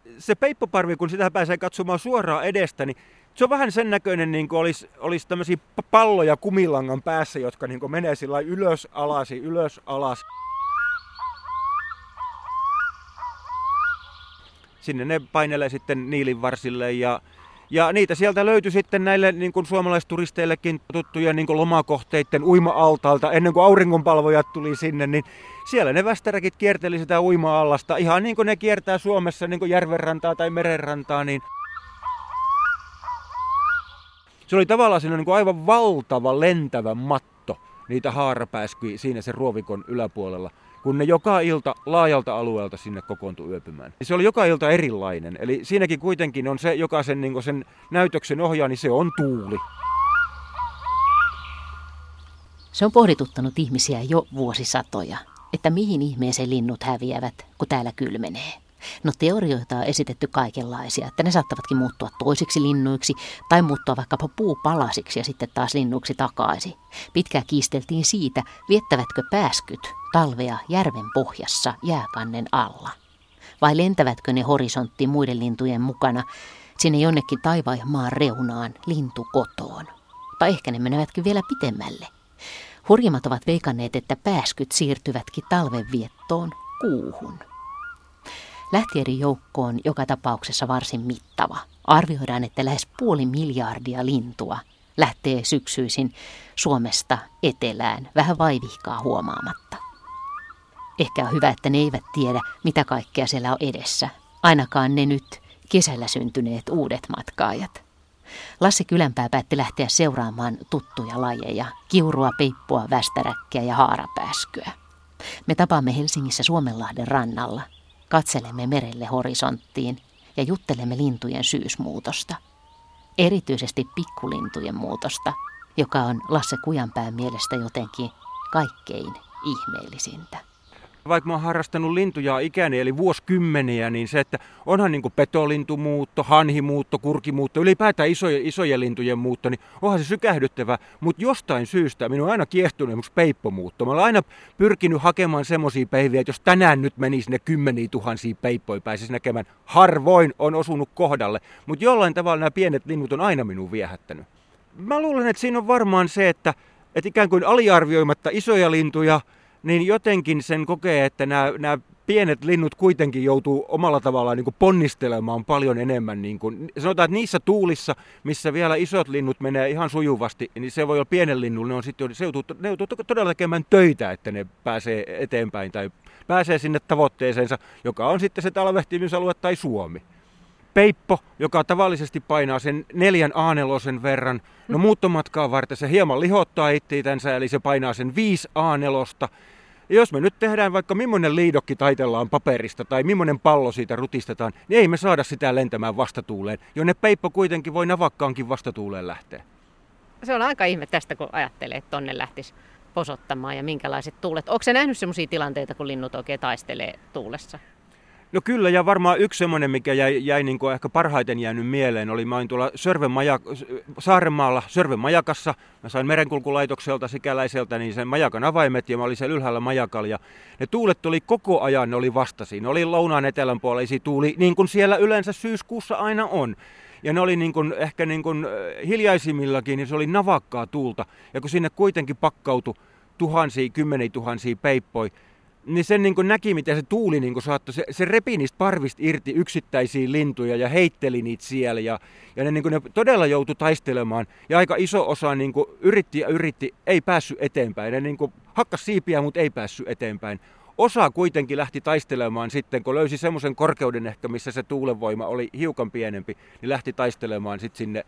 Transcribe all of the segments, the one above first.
se peippoparvi, kun sitä pääsee katsomaan suoraan edestä, niin se on vähän sen näköinen, niin kuin olisi tämmöisiä palloja kumilangan päässä, jotka niin kuin menee sillä ylös alas. Sinne ne painelee sitten niilinvarsille ja niitä sieltä löytyi sitten näille niin kuin suomalaisturisteillekin tuttuja niin kuin lomakohteiden uima-altaalta. Ennen kuin auringonpalvojat tuli sinne, niin siellä ne västäräkit kierteli sitä uima-allasta. Ihan niin kuin ne kiertää Suomessa niin kuin järvenrantaa tai merenrantaa. Niin se oli tavallaan siinä niin kuin aivan valtava lentävä matto niitä haarapääskyjä siinä sen ruovikon yläpuolella, kun ne joka ilta laajalta alueelta sinne kokoontui yöpymään. Se oli joka ilta erilainen. Eli siinäkin kuitenkin on se, joka sen näytöksen ohjaa, niin se on tuuli. Se on pohdituttanut ihmisiä jo vuosisatoja, että mihin ihmeeseen linnut häviävät, kun täällä kylmenee. No teorioita on esitetty kaikenlaisia, että ne saattavatkin muuttua toisiksi linnuiksi tai muuttua vaikkapa puupalasiksi ja sitten taas linnuiksi takaisin. Pitkään kiisteltiin siitä, viettävätkö pääskyt talvea järven pohjassa jääkannen alla. Vai lentävätkö ne horisonttiin muiden lintujen mukana sinne jonnekin taivaan ja maan reunaan lintukotoon. Tai ehkä ne menevätkin vielä pitemmälle. Hurjimmat ovat veikanneet, että pääskyt siirtyvätkin talvenviettoon kuuhun. Lähtijöiden joukko on joka tapauksessa varsin mittava. Arvioidaan, että lähes 500 miljardia lintua lähtee syksyisin Suomesta etelään vähän vaivihkaa huomaamatta. Ehkä on hyvä, että ne eivät tiedä, mitä kaikkea siellä on edessä. Ainakaan ne nyt kesällä syntyneet uudet matkaajat. Lasse Kylänpää päätti lähteä seuraamaan tuttuja lajeja, kiurua, peippua, västäräkkiä ja haarapääskyä. Me tapaamme Helsingissä Suomenlahden rannalla. Katselemme merelle horisonttiin ja juttelemme lintujen syysmuutosta. Erityisesti pikkulintujen muutosta, joka on Lasse Kujanpään mielestä jotenkin kaikkein ihmeellisintä. Vaikka mä oon harrastanut lintuja ikäni, eli vuosikymmeniä, niin se, että onhan niin kuin petolintumuutto, hanhimuutto, kurkimuutto, ylipäätään isojen lintujen muutto, niin onhan se sykähdyttävä, mutta jostain syystä minun on aina kiehtunut esimerkiksi peippomuutto. Mä olen aina pyrkinyt hakemaan semmoisia päiviä, että jos tänään nyt menisi ne 10 000 peippoja, pääsisi näkemään, harvoin on osunut kohdalle, mutta jollain tavalla nämä pienet linnut on aina minun viehättänyt. Mä luulen, että siinä on varmaan se, että ikään kuin aliarvioimatta isoja lintuja, niin jotenkin sen kokee, että nämä pienet linnut kuitenkin joutuu omalla tavallaan niin kuin ponnistelemaan paljon enemmän. Niin kuin, sanotaan, että niissä tuulissa, missä vielä isot linnut menee ihan sujuvasti, niin se voi olla pienen linnulla, ne joutuu todella tekemään töitä, että ne pääsee eteenpäin tai pääsee sinne tavoitteeseensa, joka on sitten se talvehtimisalue tai Suomi. Peippo, joka tavallisesti painaa sen 4 A4 verran, no muuttomatkaa varten se hieman lihottaa itseänsä, eli se painaa sen 5 A4. Ja jos me nyt tehdään vaikka millainen liidokki taitellaan paperista tai millainen pallo siitä rutistetaan, niin ei me saada sitä lentämään vastatuuleen, jonne peippo kuitenkin voi navakkaankin vastatuuleen lähteä. Se on aika ihme tästä, kun ajattelee, että tonne lähtisi posottamaan ja minkälaiset tuulet. Onko se nähnyt sellaisia tilanteita, kun linnut oikein taistelee tuulessa? No kyllä, ja varmaan yksi semmoinen, mikä jäi niin kuin ehkä parhaiten jäänyt mieleen, oli mä olin tuolla Saarenmaalla Sörven majakassa. Mä sain merenkulkulaitokselta sikäläiseltä niin sen majakan avaimet, ja mä olin siellä ylhäällä majakalla. Ja ne tuulet oli koko ajan, ne oli vastasi. Ne oli lounaan etelän puoleisia tuuli, niin kuin siellä yleensä syyskuussa aina on. Ja ne oli niin kuin, ehkä niin kuin hiljaisimillakin, niin se oli navakkaa tuulta. Ja kun sinne kuitenkin pakkautui kymmeniä tuhansia peippoja, niin sen niin kuin näki, miten se tuuli niin kuin saattoi, se repi niistä parvista irti yksittäisiä lintuja ja heitteli niitä siellä. Ja ne, niin kuin ne todella joutui taistelemaan. Ja aika iso osa niin kuin yritti, ei päässyt eteenpäin. Ne niin kuin hakkas siipiä, mutta ei päässyt eteenpäin. Osa kuitenkin lähti taistelemaan sitten, kun löysi semmoisen korkeuden ehkä, missä se tuulenvoima oli hiukan pienempi, niin lähti taistelemaan sitten sinne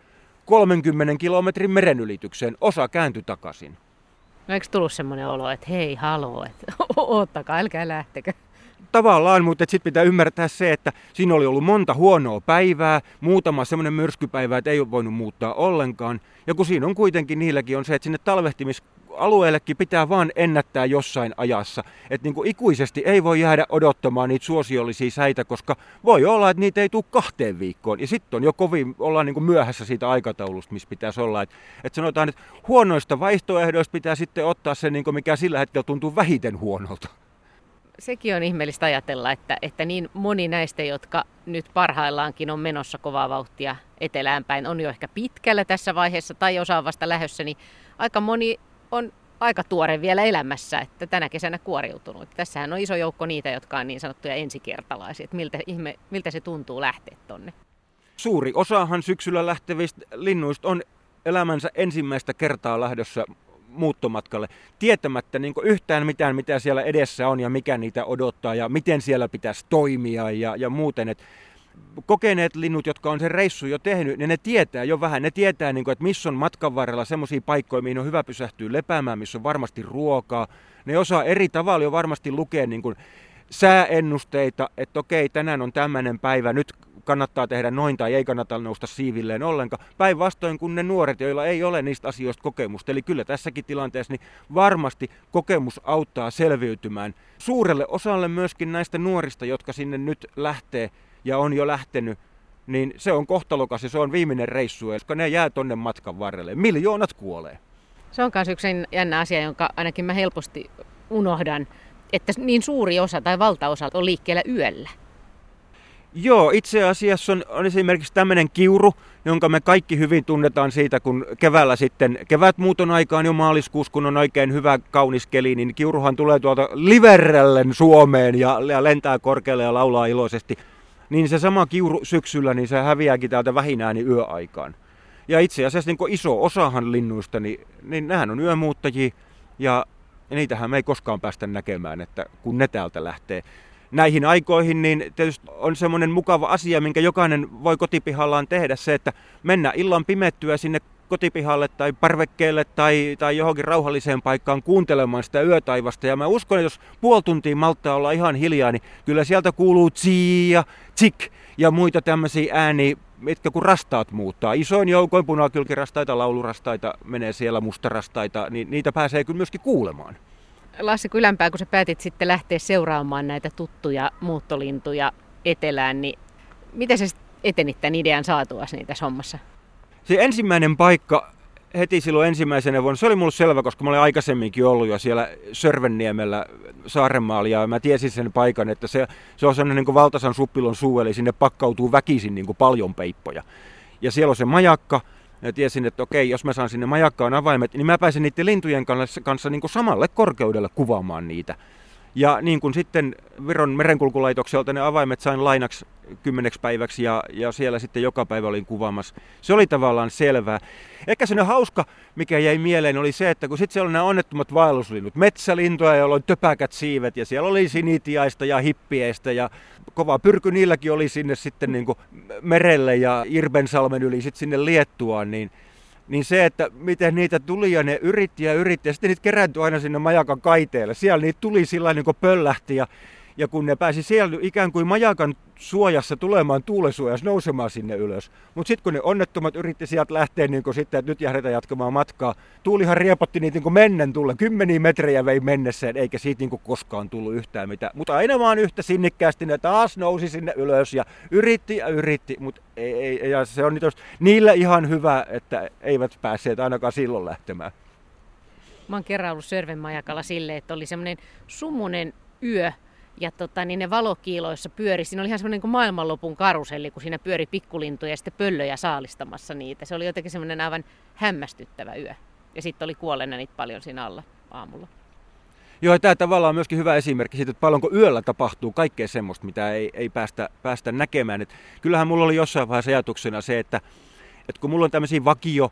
30 kilometrin merenylitykseen. Osa kääntyi takaisin. No eikö tullut semmoinen olo, että hei, haloo, että oottakaa, älkää lähtekö? Tavallaan, mutta sitten pitää ymmärtää se, että siinä oli ollut monta huonoa päivää, muutama semmoinen myrskypäivä, että ei ole voinut muuttaa ollenkaan. Ja kun siinä on kuitenkin, niilläkin on se, että sinne talvehtimisalueellekin pitää vaan ennättää jossain ajassa. Että niin kuin ikuisesti ei voi jäädä odottamaan niitä suosiollisia säitä, koska voi olla, että niitä ei tule 2 viikkoon. Ja sitten on jo kovin, ollaan niin kuin myöhässä siitä aikataulusta, missä pitäisi olla. Että sanotaan, että huonoista vaihtoehdoista pitää sitten ottaa se, niin kuin mikä sillä hetkellä tuntuu vähiten huonolta. Sekin on ihmeellistä ajatella, että niin moni näistä, jotka nyt parhaillaankin on menossa kovaa vauhtia etelään päin, on jo ehkä pitkällä tässä vaiheessa tai osa on vasta lähdössä, niin aika moni on aika tuore vielä elämässä, että tänä kesänä kuoriutunut. Tässähän on iso joukko niitä, jotka on niin sanottuja ensikertalaisia. Että miltä se tuntuu lähteä tonne? Suuri osahan syksyllä lähtevistä linnuista on elämänsä ensimmäistä kertaa lähdössä muuttomatkalle, tietämättä niin kuin yhtään mitään, mitä siellä edessä on ja mikä niitä odottaa ja miten siellä pitäisi toimia ja muuten. Et kokeneet linnut, jotka on sen reissun jo tehnyt, niin ne tietää jo vähän. Ne tietää, niin kuin, että missä on matkan varrella semmoisia paikkoja, mihin on hyvä pysähtyä lepäämään, missä on varmasti ruokaa. Ne osaa eri tavalla jo varmasti lukea niin kuin sääennusteita, että okei, tänään on tämmöinen päivä, nyt kannattaa tehdä noin tai ei kannata nousta siivilleen ollenkaan. Päinvastoin kuin ne nuoret, joilla ei ole niistä asioista kokemusta. Eli kyllä tässäkin tilanteessa niin varmasti kokemus auttaa selviytymään. Suurelle osalle myöskin näistä nuorista, jotka sinne nyt lähtee ja on jo lähtenyt, niin se on kohtalokas ja se on viimeinen reissu, koska ne jää tonne matkan varrelle. Miljoonat kuolee. Se on myös yksi jännä asia, jonka ainakin mä helposti unohdan, että niin suuri osa tai valtaosa on liikkeellä yöllä. Joo, itse asiassa on esimerkiksi tämmöinen kiuru, jonka me kaikki hyvin tunnetaan siitä, kun keväällä sitten kevätmuuton aikaan jo maaliskuussa, kun on oikein hyvä kaunis keli, niin kiuruhan tulee tuolta Liverellen Suomeen ja lentää korkealle ja laulaa iloisesti. Niin se sama kiuru syksyllä, niin se häviääkin täältä vähinääni yöaikaan. Ja itse asiassa niin iso osahan linnuista, niin nehän on yömuuttajia ja niitähän me ei koskaan päästä näkemään, että kun ne täältä lähtee. Näihin aikoihin niin tietysti on semmoinen mukava asia, minkä jokainen voi kotipihallaan tehdä, se, että mennä illan pimettyä sinne kotipihalle tai parvekkeelle tai johonkin rauhalliseen paikkaan kuuntelemaan sitä yötaivasta. Ja mä uskon, että jos puoli tuntia malttaa olla ihan hiljaa, niin kyllä sieltä kuuluu tsi ja tsik ja muita tämmöisiä ääniä, mitkä kun rastaat muuttaa. Isoin joukoin punakylkirastaita, laulurastaita, menee siellä mustarastaita, niin niitä pääsee kyllä myöskin kuulemaan. Lassi Kylänpää, kun sä päätit sitten lähteä seuraamaan näitä tuttuja muuttolintuja etelään, niin miten sä etenit tämän idean saatuasi niin tässä hommassa? Se ensimmäinen paikka heti silloin ensimmäisenä vuonna, se oli mulle selvä, koska mä olin aikaisemminkin ollut jo siellä Sörvenniemellä Saarenmaalla ja mä tiesin sen paikan, että se on sellainen niin valtasan suppilon suu, eli sinne pakkautuu väkisin niin paljon peippoja. Ja siellä on se majakka. Ja tiesin, että okei, jos mä saan sinne majakkaan avaimet, niin mä pääsen niiden lintujen kanssa niin kuin samalle korkeudelle kuvaamaan niitä. Ja niin kuin sitten Viron merenkulkulaitokselta ne avaimet sain lainaksi 10 päiväksi ja siellä sitten joka päivä olin kuvaamassa. Se oli tavallaan selvää. Ehkä sellainen hauska, mikä jäi mieleen, oli se, että kun sitten siellä oli nämä onnettomat vaelluslinnut, metsälintuja, joilla oli töpäkät siivet ja siellä oli sinitiaista ja hippieistä ja kova pyrky niilläkin oli sinne sitten niin kuin merelle ja Irbensalmen yli sitten sinne Liettuaan, niin se, että miten niitä tuli ja ne yritti ja sitten niitä kerääntyi aina sinne majakan kaiteelle. Siellä niitä tuli sillä niin kuin pöllähti ja kun ne pääsi siellä ikään kuin majakan suojassa tulemaan tuulensuojassa nousemaan sinne ylös. Mutta sitten kun ne onnettomat yritti sieltä lähteä niin kuin sitten, että nyt lähdetään jatkamaan matkaa, tuulihan riepotti niitä niin kuin mennen tulla. 10 metriä vei mennessään, eikä siitä niin kuin koskaan tullut yhtään mitään. Mutta aina vaan yhtä sinnikkäästi ne taas nousi sinne ylös ja yritti, mutta ei, ja se on niillä ihan hyvä, että eivät päässeet ainakaan silloin lähtemään. Mä oon kerran ollut Sörvenmajakalla silleen, että oli semmoinen sumunen yö. Ja niin ne valokiiloissa pyöri. Siinä oli ihan semmoinen niin maailmanlopun karuselli, kun siinä pyöri pikkulintuja ja sitten pöllöjä saalistamassa niitä. Se oli jotenkin semmoinen aivan hämmästyttävä yö. Ja sitten oli kuolleena niitä paljon siinä alla aamulla. Joo, tämä tavallaan on myöskin hyvä esimerkki siitä, että paljonko yöllä tapahtuu kaikkea semmoista, mitä ei päästä näkemään. Et kyllähän mulla oli jossain vaiheessa ajatuksena se, että kun mulla on tämmöisiä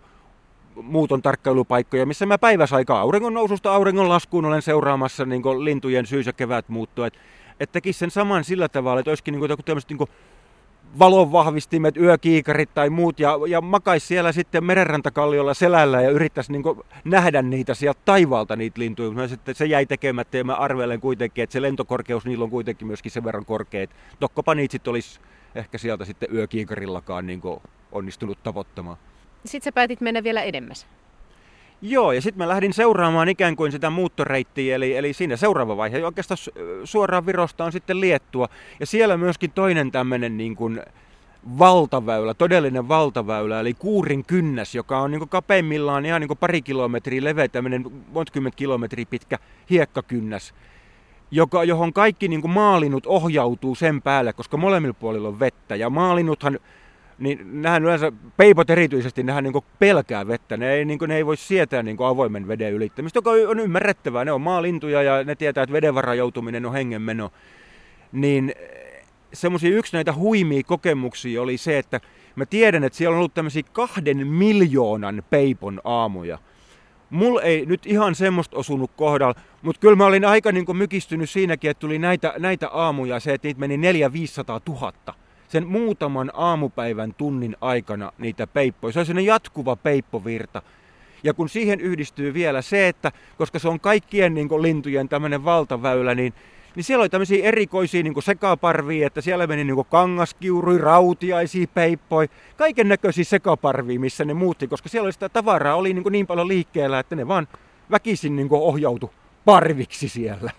muuton tarkkailupaikkoja, missä mä päiväsaikaa auringon noususta auringon laskuun olen seuraamassa niin kuin lintujen syys- ja kevätmuuttoa. Että tekisi sen saman sillä tavalla, että olisikin niin kuin tämmöiset niin kuin valonvahvistimet, yökiikarit tai muut ja makaisi siellä sitten merenrantakalliolla selällä ja yrittäisi niin kuin nähdä niitä sieltä taivaalta niitä lintuja. Mutta sitten se jäi tekemättä ja mä arvelen kuitenkin, että se lentokorkeus niillä on kuitenkin myöskin sen verran korkea. Tokkopa niitä sitten olisi ehkä sieltä sitten yökiikarillakaan niin kuin onnistunut tavoittamaan. Sitten sä päätit mennä vielä edemmäs. Joo, ja sitten mä lähdin seuraamaan ikään kuin sitä muuttoreittiä, eli siinä seuraava vaihe oikeastaan suoraan Virosta on sitten Liettua. Ja siellä myöskin toinen tämmöinen niin kuin valtaväylä, todellinen valtaväylä, eli Kuurin kynnäs, joka on niin kuin kapeimmillaan ihan niin kuin 2 kilometriä leveä, tämmöinen 30 kilometriä pitkä hiekkakynnäs. johon kaikki niin kuin maalinnut ohjautuu sen päälle, koska molemmilla puolilla on vettä. Ja maalinnuthan, niin nehän yleensä, peipot erityisesti, nehän niin kuin pelkää vettä. Ne ei voi sietää niin kuin avoimen veden ylittämistä, joka on ymmärrettävää. Ne on maalintuja ja ne tietää, että veden varaan joutuminen on hengenmeno. Niin semmoisia yksi näitä huimia kokemuksia oli se, että mä tiedän, että siellä on ollut tämmöisiä 2 miljoonan peipon aamuja. Mulla ei nyt ihan semmoista osunut kohdalla, mutta kyllä mä olin aika niin kuin mykistynyt siinäkin, että tuli näitä aamuja se, että niitä meni 400 000-500 000. Sen muutaman aamupäivän tunnin aikana niitä peippoja. Se on sellainen jatkuva peippovirta. Ja kun siihen yhdistyy vielä se, että koska se on kaikkien niin kuin lintujen tämmöinen valtaväylä, niin siellä oli tämmöisiä erikoisia niin kuin sekaparvia, että siellä meni niin kuin kangaskiurui, rautiaisia, peippoi, kaiken näköisiä sekaparvia, missä ne muutti, koska siellä oli sitä tavaraa, oli niin paljon liikkeellä, että ne vaan väkisin niin kuin ohjautui parviksi siellä.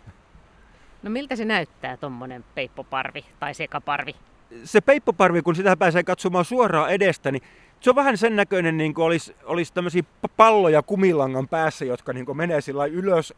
No miltä se näyttää, tommonen peippoparvi tai sekaparvi? Se peippoparvi, kun sitä pääsee katsomaan suoraan edestä, niin se on vähän sen näköinen, niin kuin olisi tämmöisiä palloja kumilangan päässä, jotka niin kuin menee sillä ylös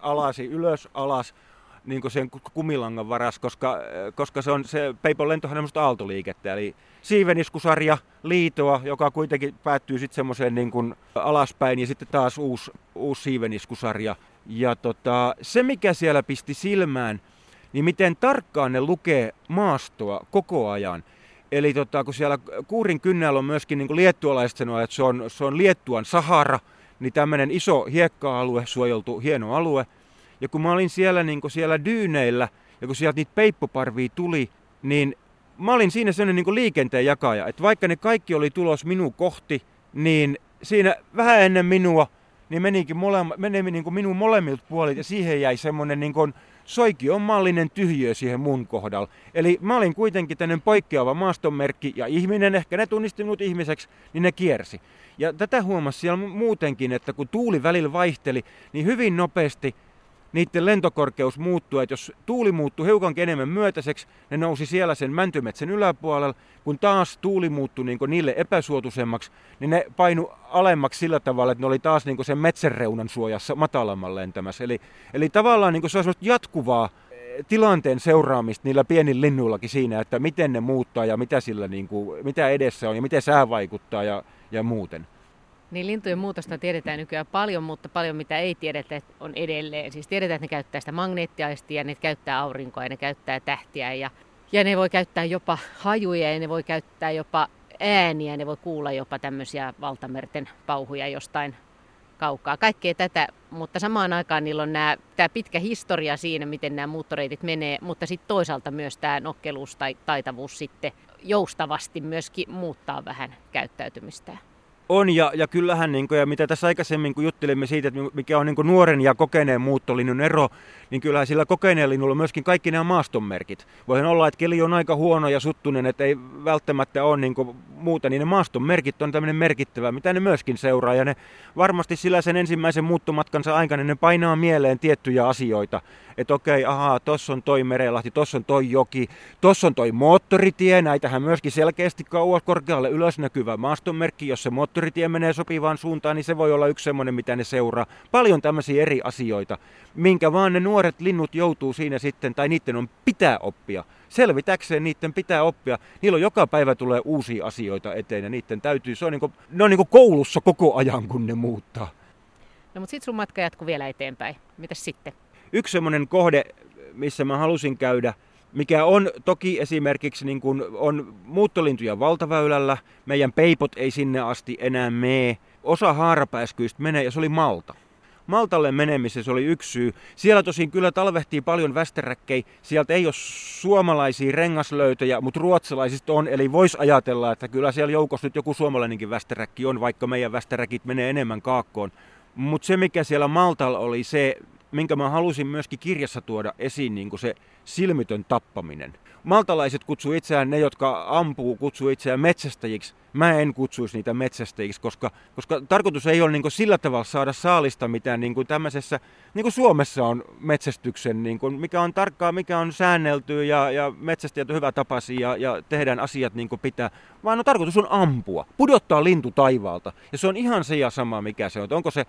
alas, niin kuin sen kumilangan varas, koska se peipon lentohan on aaltoliikettä, eli siiveniskusarja, liitoa, joka kuitenkin päättyy sitten semmoiseen niin kuin alaspäin, ja sitten taas uusi siiveniskusarja. Ja se, mikä siellä pisti silmään, niin miten tarkkaan ne lukee maastoa koko ajan. Eli kun siellä kuurin kynnällä on myöskin, niin kuin liettualaiset sanoo, että se on Liettuan Sahara, niin tämmöinen iso hiekka-alue, suojeltu hieno alue. Ja kun mä olin siellä, niin kuin siellä dyyneillä, ja kun sieltä niitä peippoparvia tuli, niin mä olin siinä sellainen niin kuin liikenteen jakaja. Että vaikka ne kaikki oli tulos minua kohti, niin siinä vähän ennen minua, niin meni niin kuin minun molemmilta puolilta, ja siihen jäi semmoinen niin kuin soikionmallinen tyhjiö siihen mun kohdalla. Eli mä olin kuitenkin tämmöinen poikkeava maastonmerkki, ja ihminen, ehkä ne tunnisti minut ihmiseksi, niin ne kiersi. Ja tätä huomasi siellä muutenkin, että kun tuuli välillä vaihteli, niin hyvin nopeasti niiden lentokorkeus muuttui, että jos tuuli muuttui hiukankin enemmän myötäiseksi, ne nousi siellä sen mäntymetsän yläpuolella, kun taas tuuli muuttui niin niille epäsuotuisemmaksi, niin ne painu alemmaksi sillä tavalla, että ne oli taas niin sen metsänreunan suojassa matalamman lentämässä. Eli tavallaan niin se on semmoista jatkuvaa tilanteen seuraamista niillä pienillä linnuillakin siinä, että miten ne muuttaa ja mitä, sillä niin kuin, mitä edessä on ja miten sää vaikuttaa ja muuten. Niin lintujen muutosta tiedetään nykyään paljon, mutta paljon mitä ei tiedetä on edelleen. Siis tiedetään, että ne käyttää sitä magneettiaistia, ne käyttää aurinkoa ja ne käyttää tähtiä ja ne voi käyttää jopa hajuja ja ne voi käyttää jopa ääniä. Ne voi kuulla jopa tämmöisiä valtamerten pauhuja jostain kaukaa. Kaikkea tätä, mutta samaan aikaan niillä on tämä pitkä historia siinä, miten nämä muuttoreitit menee, mutta sitten toisaalta myös tämä nokkeluus tai taitavuus sitten joustavasti myöskin muuttaa vähän käyttäytymistään. On, ja kyllähän, niin kuin, ja mitä tässä aikaisemmin kun juttelimme siitä, että mikä on niin kuin nuoren ja kokeneen muuttolinnun ero, niin kyllähän sillä kokeneen linnulla on myöskin kaikki nämä maastonmerkit. Voihan olla, että keli on aika huono ja suttunen, että ei välttämättä ole niin kuin muuta, niin ne maastonmerkit on tämmöinen merkittävä, mitä ne myöskin seuraa. Ja ne varmasti sillä sen ensimmäisen muuttomatkansa aikana ne painaa mieleen tiettyjä asioita. Että okei, tossa on toi Merelahti, tossa on toi joki, tossa on toi moottoritie, näitähän myöskin selkeästi kauas korkealle ylös näkyvä maastonmerkki, jos se moottoritie menee sopivaan suuntaan, niin se voi olla yksi semmoinen, mitä ne seuraa. Paljon tämmöisiä eri asioita, minkä vaan ne nuoret linnut joutuu siinä sitten, tai niiden pitää oppia. Selvitäkseen niiden pitää oppia. Niillä on joka päivä tulee uusia asioita eteen, ja niiden täytyy, ne on niin kuin koulussa koko ajan, kun ne muuttaa. No mutta sitten sun matka jatkuu vielä eteenpäin. Mitäs sitten? Yksi semmoinen kohde, missä mä halusin käydä, mikä on toki esimerkiksi niin kuin on muuttolintuja valtaväylällä, meidän peipot ei sinne asti enää mene, osa haarapääskyistä menee ja se oli Malta. Maltalle menemisessä oli yksi syy. Siellä tosin kyllä talvehtii paljon västeräkkejä, sieltä ei ole suomalaisia rengaslöytöjä, mutta ruotsalaisista on, eli voisi ajatella, että kyllä siellä joukossa nyt joku suomalainenkin västeräkki on, vaikka meidän västeräkit menee enemmän kaakkoon. Mutta se mikä siellä Maltalla oli se, minkä mä halusin myöskin kirjassa tuoda esiin, niin kuin se silmitön tappaminen. Maltalaiset kutsuu itseään, ne jotka ampuu, kutsuu itseään metsästäjiksi. Mä en kutsuisi niitä metsästäjiksi, koska tarkoitus ei ole niin kuin sillä tavalla saada saalista mitään niin kuin tämmöisessä, niin kuin Suomessa on metsästyksen, niin kuin mikä on tarkkaa, mikä on säänneltyä ja metsästäjät on hyvätapaisia ja tehdään asiat niin kuin pitää. Vaan tarkoitus on ampua, pudottaa lintu taivaalta ja se on ihan se ja sama mikä se on. Onko se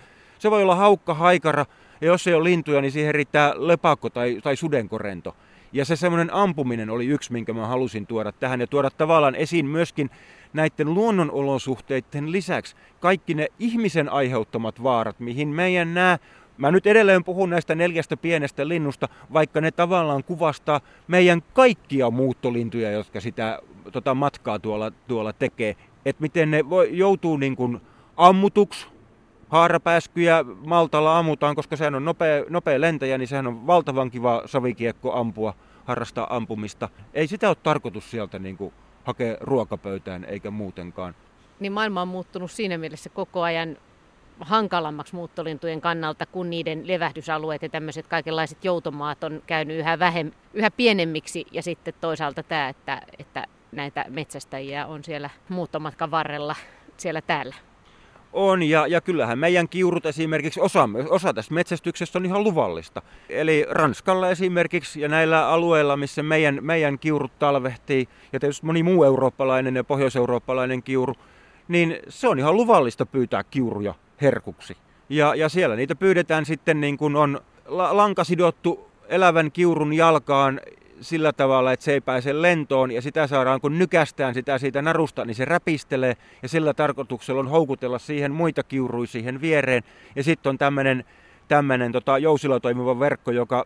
Se voi olla haukka, haikara, ja jos ei ole lintuja, niin siihen riittää lepakko tai sudenkorento. Ja se semmoinen ampuminen oli yksi, minkä mä halusin tuoda tähän ja tuoda tavallaan esiin myöskin näiden luonnonolosuhteiden lisäksi kaikki ne ihmisen aiheuttamat vaarat, mihin meidän mä nyt edelleen puhun näistä 4 pienestä linnusta, vaikka ne tavallaan kuvastaa meidän kaikkia muuttolintuja, jotka sitä matkaa tuolla tekee. Että miten ne joutuu niin kuin ammutuksi. Haarapääskyjä Maltalla ammutaan, koska sehän on nopea lentäjä, niin sehän on valtavan kiva savikiekko ampua, harrastaa ampumista. Ei sitä ole tarkoitus sieltä niin kuin hakea ruokapöytään eikä muutenkaan. Niin maailma on muuttunut siinä mielessä koko ajan hankalammaksi muuttolintujen kannalta, kun niiden levähdysalueet ja tämmöiset kaikenlaiset joutomaat on käynyt yhä pienemmiksi. Ja sitten toisaalta tämä, että näitä metsästäjiä on siellä muuttomatkan varrella siellä täällä. On, ja kyllähän meidän kiurut esimerkiksi, osa tästä metsästyksestä on ihan luvallista. Eli Ranskalla esimerkiksi ja näillä alueilla, missä meidän kiurut talvehtii, ja tietysti moni muu eurooppalainen ja pohjoiseurooppalainen kiuru, niin se on ihan luvallista pyytää kiuruja herkuksi. Ja siellä niitä pyydetään sitten niin kuin on lanka sidottu elävän kiurun jalkaan sillä tavalla, että se ei pääse lentoon ja sitä saadaan, kun nykästään sitä siitä narusta, niin se räpistelee ja sillä tarkoituksella on houkutella siihen muita kiuruja siihen viereen. Ja sitten on tämmöinen jousilla toimiva verkko, joka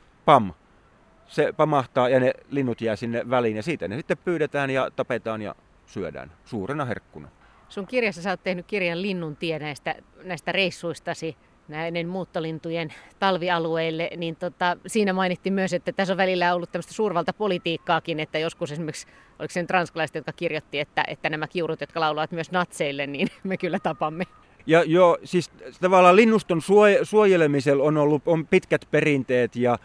se pamahtaa ja ne linnut jää sinne väliin ja siitä ne sitten pyydetään ja tapetaan ja syödään suurena herkkuna. Sun kirjassa sä oot tehnyt kirjan Linnun tie näistä reissuistasi näiden muuttolintujen talvialueille, niin siinä mainittiin myös, että tässä on välillä ollut tämmöistä suurvaltapolitiikkaakin, että joskus esimerkiksi, oliko se nyt ranskalaiset, jotka kirjoitti, että nämä kiurut, jotka laulavat myös natseille, niin me kyllä tapamme. Ja joo, siis tavallaan linnuston suojelemisella on pitkät perinteet ja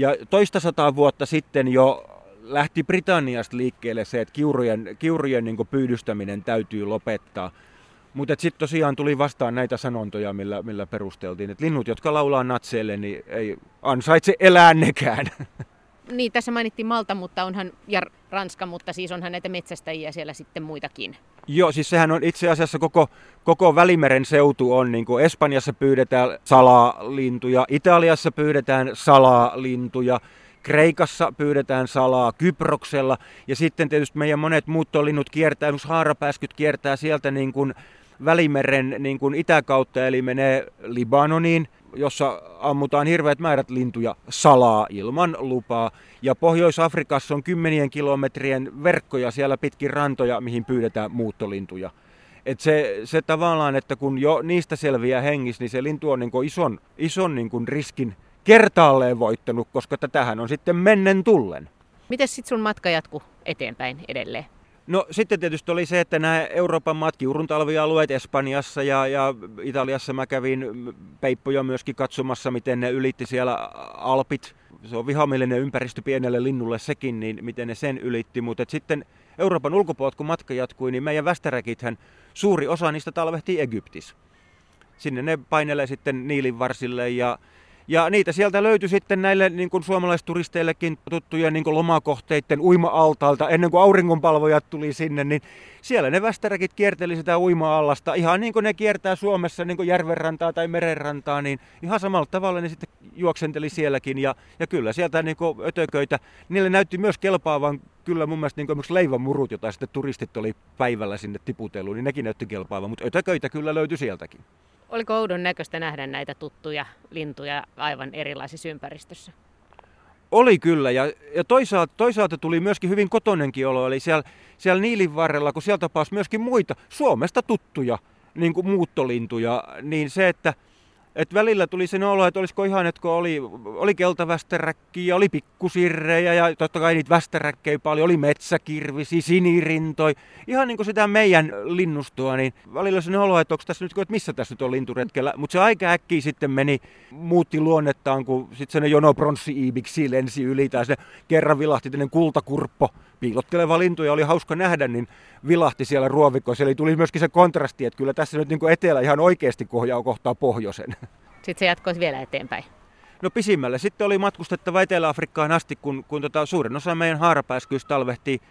200 vuotta sitten jo lähti Britanniasta liikkeelle se, että kiurujen niin kuin pyydystäminen täytyy lopettaa. Mutta sitten tosiaan tuli vastaan näitä sanontoja, millä perusteltiin, että linnut, jotka laulaa natseille, niin ei ansaitse elää nekään. Niin, tässä mainittiin Malta, mutta ja Ranska, mutta siis onhan näitä metsästäjiä siellä sitten muitakin. Joo, siis sehän on itse asiassa koko Välimeren seutu on, niin kuin Espanjassa pyydetään salalintuja, Italiassa pyydetään salalintuja, Kreikassa pyydetään salaa, Kyproksella ja sitten tietysti meidän monet muuttolinnut kiertää, esimerkiksi haarapääskyt kiertää sieltä niin kuin Välimeren niin kuin itäkautta, eli menee Libanoniin, jossa ammutaan hirveät määrät lintuja salaa ilman lupaa. Ja Pohjois-Afrikassa on 10 kilometrien verkkoja siellä pitkin rantoja, mihin pyydetään muuttolintuja. Et se tavallaan, että kun jo niistä selviää hengissä, niin se lintu on niin kuin ison niin kuin riskin kertaalleen voittanut, koska tätähän on sitten mennen tullen. Miten sitten sun matka jatkuu eteenpäin edelleen? No sitten tietysti oli se, että nämä Euroopan maat, kiurun talvialueet Espanjassa ja Italiassa mä kävin peippoja myöskin katsomassa, miten ne ylitti siellä Alpit. Se on vihamielinen ympäristö pienelle linnulle sekin, niin miten ne sen ylitti. Mutta sitten Euroopan ulkopuolelta, kun matka jatkui, niin meidän västäräkithän suuri osa niistä talvehtii Egyptissä. Sinne ne painelee sitten Niilin varsille ja niitä sieltä löytyi sitten näille niin kuin suomalaisturisteillekin tuttuja niin kuin lomakohteiden uima-altailta. Ennen kuin auringonpalvojat tuli sinne, niin siellä ne västäräkit kierteli sitä uima-allasta. Ihan niin kuin ne kiertää Suomessa niin kuin järvenrantaa tai merenrantaa, niin ihan samalla tavalla ne sitten juoksenteli sielläkin. Ja kyllä sieltä niin kuin ötököitä, niille näytti myös kelpaavan kyllä mun mielestä niin kuin esimerkiksi leivänmurut, jota sitten turistit oli päivällä sinne tiputellut, niin nekin näytti kelpaavan, mutta ötököitä kyllä löytyi sieltäkin. Oliko oudon näköistä nähdä näitä tuttuja lintuja aivan erilaisissa ympäristössä? Oli kyllä, ja toisaalta tuli myöskin hyvin kotonenkin olo, eli siellä Niilin varrella, kun sieltä tapasi myöskin muita Suomesta tuttuja niin kuin muuttolintuja, niin se, että välillä tuli sen olo, että olisiko ihan, että kun oli keltavästäräkkiä, oli pikkusirrejä ja totta kai niitä västäräkkejä paljon, oli metsäkirvisi, sinirintoi, ihan niin kuin sitä meidän linnustoa, niin välillä sen olo, että onko tässä nyt, että missä tässä nyt on linturetkellä, mutta se aika äkkiä sitten muutti luonnettaan, kun sitten se jonopronssi-iibiksi lensi yli, tai se kerran vilahti tämmöinen kultakurppo, piilotteleva lintu, ja oli hauska nähdä, niin vilahti siellä ruovikossa. Eli tuli myöskin se kontrasti, että kyllä tässä nyt niin kuin etelä ihan oikeasti kohtaa pohjoisen. Sitten se jatkoisi vielä eteenpäin. No pisimmälle. Sitten oli matkustettava Etelä-Afrikkaan asti, kun suurin osa meidän haarapääskyistä talvehtii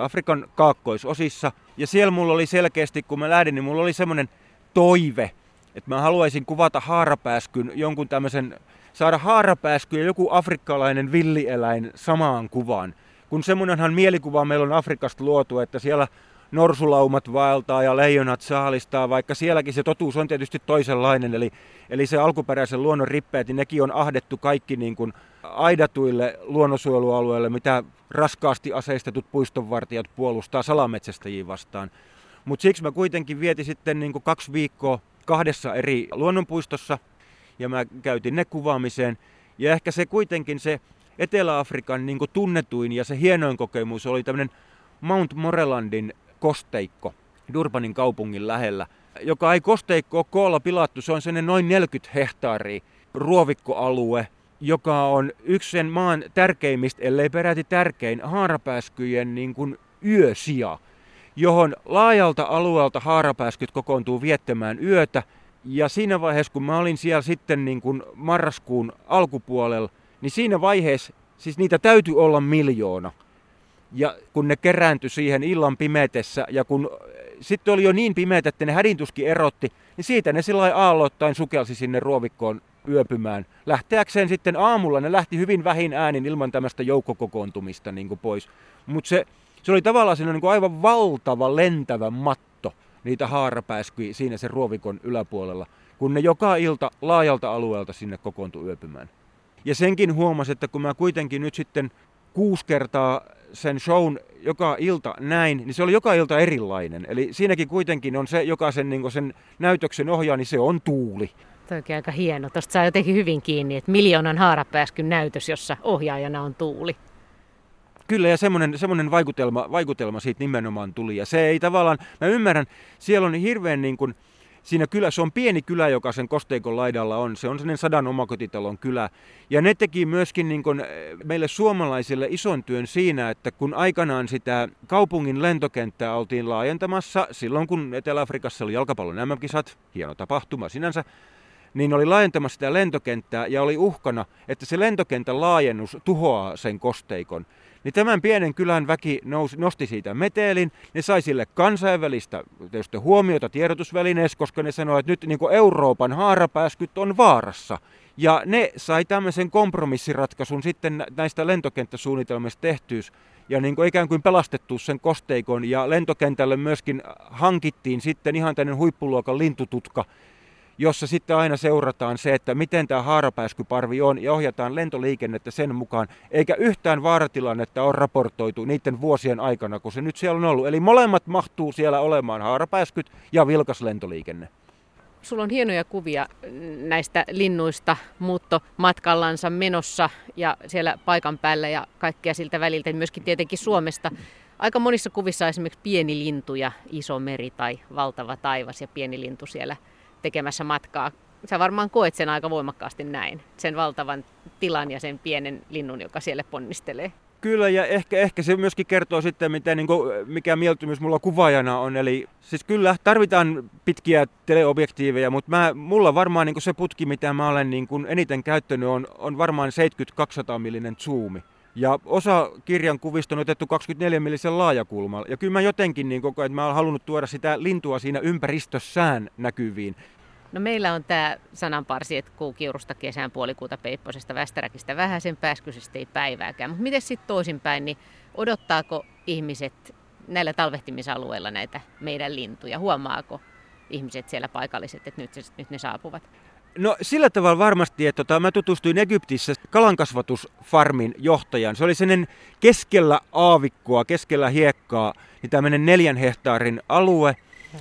Etelä-Afrikan kaakkoisosissa. Ja siellä mulla oli selkeästi, kun mä lähdin, niin mulla oli semmoinen toive, että mä haluaisin kuvata haarapääskyn jonkun tämmöisen, saada haarapääsky ja joku afrikkalainen villieläin samaan kuvaan. Kun semmoinenhan mielikuva meillä on Afrikasta luotu, että siellä norsulaumat vaeltaa ja leijonat saalistaa, vaikka sielläkin se totuus on tietysti toisenlainen. Eli se alkuperäisen luonnon rippeet, niin nekin on ahdettu kaikki niin kuin aidatuille luonnonsuojelualueille, mitä raskaasti aseistetut puistonvartijat puolustaa salametsästäjiä vastaan. Mutta siksi mä kuitenkin vietin sitten niin kuin 2 viikkoa 2 eri luonnonpuistossa ja mä käytin ne kuvaamiseen. Ja ehkä se kuitenkin se Etelä-Afrikan niin kuin tunnetuin ja se hienoin kokemus oli tämmöinen Mount Morelandin kosteikko Durbanin kaupungin lähellä, joka ei kosteikko ole koolla pilattu. Se on sellainen noin 40 hehtaaria ruovikkoalue, joka on yksi sen maan tärkeimmistä, ellei peräti tärkein, haarapääskyjen niin kuin yösija, johon laajalta alueelta haarapääskyt kokoontuu viettämään yötä. Ja siinä vaiheessa, kun mä olin siellä sitten niin kuin marraskuun alkupuolella, niin siinä vaiheessa, siis niitä täytyi olla 1 000 000. Ja kun ne kerääntyi siihen illan pimeetessä ja kun sitten oli jo niin pimeät, että ne hädintuskin erotti, niin siitä ne sillä lailla aalloittain sukelsi sinne ruovikkoon yöpymään. Lähteäkseen sitten aamulla ne lähti hyvin vähin äänin ilman tämmöistä joukkokokoontumista niin kuin pois. Mutta se oli tavallaan siinä niin kuin aivan valtava lentävä matto niitä haarapääskyjä siinä sen ruovikon yläpuolella, kun ne joka ilta laajalta alueelta sinne kokoontui yöpymään. Ja senkin huomasi, että kun mä kuitenkin nyt sitten 6 kertaa sen shown joka ilta näin, niin se oli joka ilta erilainen. Eli siinäkin kuitenkin on se, joka sen, niin sen näytöksen ohjaa, niin se on tuuli. Toi onkin aika hieno. Tuosta saa jotenkin hyvin kiinni, että 1 000 000 haarapääskyn näytös, jossa ohjaajana on tuuli. Kyllä, ja semmoinen vaikutelma siitä nimenomaan tuli. Ja se ei tavallaan, mä ymmärrän, siellä on hirveän niin kuin, siinä kylässä, se on pieni kylä, joka sen kosteikon laidalla on. Se on sellainen 100 omakotitalon kylä. Ja ne teki myöskin niin kuin meille suomalaisille ison työn siinä, että kun aikanaan sitä kaupungin lentokenttää oltiin laajentamassa, silloin kun Etelä-Afrikassa oli jalkapallon MM-kisat, hieno tapahtuma sinänsä, niin oli laajentamassa sitä lentokenttää ja oli uhkana, että se lentokentän laajennus tuhoaa sen kosteikon. Niin tämän pienen kylän väki nosti siitä metelin, ne sai sille kansainvälistä huomiota tiedotusvälineessä, koska ne sanoi, että nyt niin kuin Euroopan haarapääskyt on vaarassa. Ja ne sai tämmöisen kompromissiratkaisun sitten näistä lentokenttäsuunnitelmista tehtyys ja niin kuin ikään kuin pelastettu sen kosteikon ja lentokentälle myöskin hankittiin sitten ihan tämmöinen huippuluokan lintututka, jossa sitten aina seurataan se, että miten tämä haarapääskyparvi on ja ohjataan lentoliikennettä sen mukaan, eikä yhtään vaaratilannetta ole raportoitu niiden vuosien aikana, kun se nyt siellä on ollut. Eli molemmat mahtuu siellä olemaan, haarapääskyt ja vilkas lentoliikenne. Sulla on hienoja kuvia näistä linnuista muuttomatkallansa menossa ja siellä paikan päällä ja kaikkea siltä väliltä, myöskin tietenkin Suomesta. Aika monissa kuvissa esimerkiksi pieni lintu ja iso meri tai valtava taivas ja pieni lintu siellä tekemässä matkaa. Sä varmaan koet sen aika voimakkaasti näin, sen valtavan tilan ja sen pienen linnun, joka siellä ponnistelee. Kyllä, ja ehkä se myöskin kertoo sitten, mikä mieltymys mulla kuvaajana on. Eli siis kyllä tarvitaan pitkiä teleobjektiiveja, mutta mulla varmaan niin se putki, mitä mä olen niin eniten käyttänyt, on varmaan 70-200 millinen zoomi. Ja osa kirjan kuvista on otettu 24 millisen laajakulmalla. Ja kyllä mä jotenkin niin koko ajan, mä olen halunnut tuoda sitä lintua siinä ympäristössään näkyviin. No meillä on tämä sananparsi, että kuukiurusta kesään, puolikuuta peipposesta, västäräkistä vähäsen, pääskyisestä ei päivääkään. Mutta miten sitten toisinpäin, niin odottaako ihmiset näillä talvehtimisalueilla näitä meidän lintuja? Huomaako ihmiset siellä paikalliset, että nyt ne saapuvat? No sillä tavalla varmasti, että mä tutustuin Egyptissä kalankasvatusfarmin johtajan. Se oli sellainen keskellä aavikkoa, keskellä hiekkaa, niin tämmöinen 4 hehtaarin alue.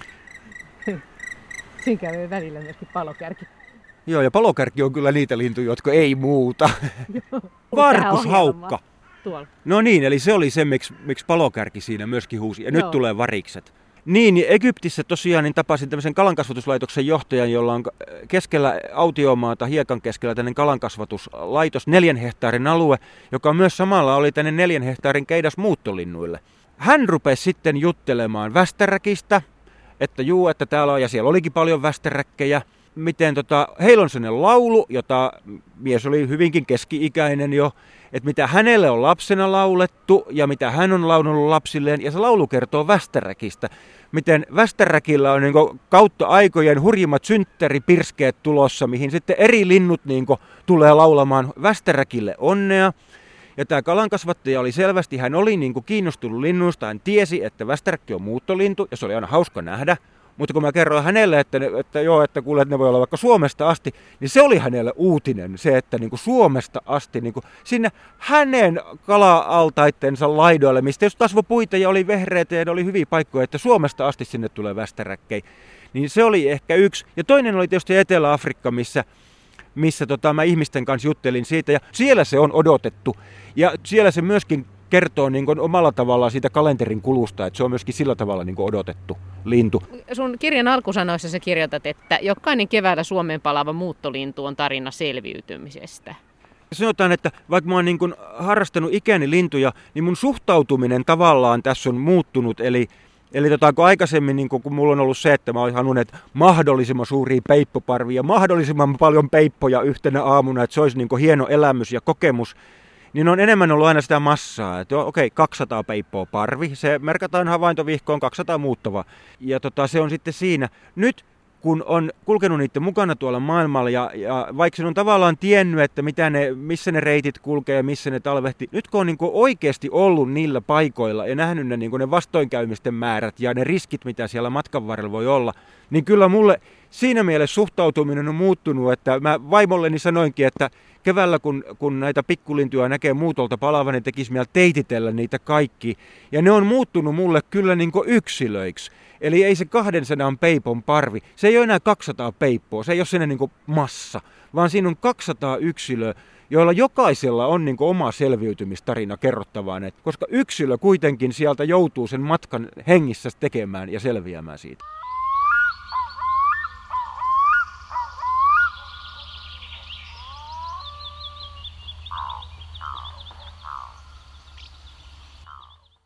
Siinä käy välillä myöskin palokärki. Joo, ja palokärki on kyllä niitä lintuja, jotka ei muuta. Varpushaukka. No niin, eli se oli se, miksi palokärki siinä myöskin huusi. Ja nyt tulee varikset. Niin Egyptissä tosiaan niin tapasin tämmöisen kalankasvatuslaitoksen johtajan, jolla on keskellä autiomaata, hiekan keskellä tämmöinen kalankasvatuslaitos, 4 hehtaarin alue, joka myös samalla oli tänne 4 hehtaarin keidas muuttolinnuille. Hän rupesi sitten juttelemaan västäräkistä, että täällä on, ja siellä olikin paljon västäräkkejä, miten heillä on sellainen laulu, jota mies oli hyvinkin keski-ikäinen jo, että mitä hänelle on lapsena laulettu ja mitä hän on laulunut lapsilleen. Ja se laulu kertoo Västäräkistä, miten Västäräkillä on niin kautta aikojen hurjimmat synttäripirskeet tulossa, mihin sitten eri linnut niin tulee laulamaan Västäräkille onnea. Ja tämä kalankasvattaja oli selvästi, hän oli niin kiinnostunut linnuista, hän tiesi, että västäräkki on muuttolintu ja se oli aina hauska nähdä. Mutta kun mä kerroin hänelle, että kuulee, että ne voi olla vaikka Suomesta asti, niin se oli hänelle uutinen, se, että niin kuin Suomesta asti niin kuin sinne hänen kala-altaittensa laidoille, mistä jos kasvoi puita ja oli vehreitä ja oli hyviä paikkoja, että Suomesta asti sinne tulee västäräkkejä. Niin se oli ehkä yksi. Ja toinen oli tietysti Etelä-Afrikka, missä mä ihmisten kanssa juttelin siitä, ja siellä se on odotettu. Ja siellä se myöskin kertoo niin kuin omalla tavallaan siitä kalenterin kulusta, että se on myöskin sillä tavalla niin kuin odotettu lintu. Sun kirjan alkusanoissa sä kirjoitat, että jokainen keväällä Suomeen palaava muuttolintu on tarina selviytymisestä. Sanotaan, että vaikka mä oon niin kuin harrastanut ikäni lintuja, niin mun suhtautuminen tavallaan tässä on muuttunut. Eli kun aikaisemmin, niin kun mulla on ollut se, että mä oon halunnut mahdollisimman suuria peippoparvia ja mahdollisimman paljon peippoja yhtenä aamuna, että se olisi niin kuin hieno elämys ja kokemus, niin on enemmän ollut aina sitä massaa, että 200 peippoa parvi, se merkataan havaintovihkoon 200 muuttavaa. Ja se on sitten siinä. Nyt kun on kulkenut niiden mukana tuolla maailmalla ja vaikka sen on tavallaan tiennyt, että missä ne reitit kulkee ja missä ne talvehti, nyt kun on niin kuin oikeasti ollut niillä paikoilla ja nähnyt ne vastoinkäymisten määrät ja ne riskit, mitä siellä matkan varrella voi olla, niin kyllä mulle siinä mielessä suhtautuminen on muuttunut, että mä vaimolleni sanoinkin, että keväällä kun näitä pikkulintuja näkee muutolta palaavan, niin tekisi mieltä teititellä niitä kaikki. Ja ne on muuttunut mulle kyllä niin kuin yksilöiksi. Eli ei se 200 peipon parvi, se ei ole enää 200 peippoa, se ei ole sellainen niin kuin massa, vaan siinä on 200 yksilöä, joilla jokaisella on niin kuin oma selviytymistarina kerrottavaan, koska yksilö kuitenkin sieltä joutuu sen matkan hengissä tekemään ja selviämään siitä.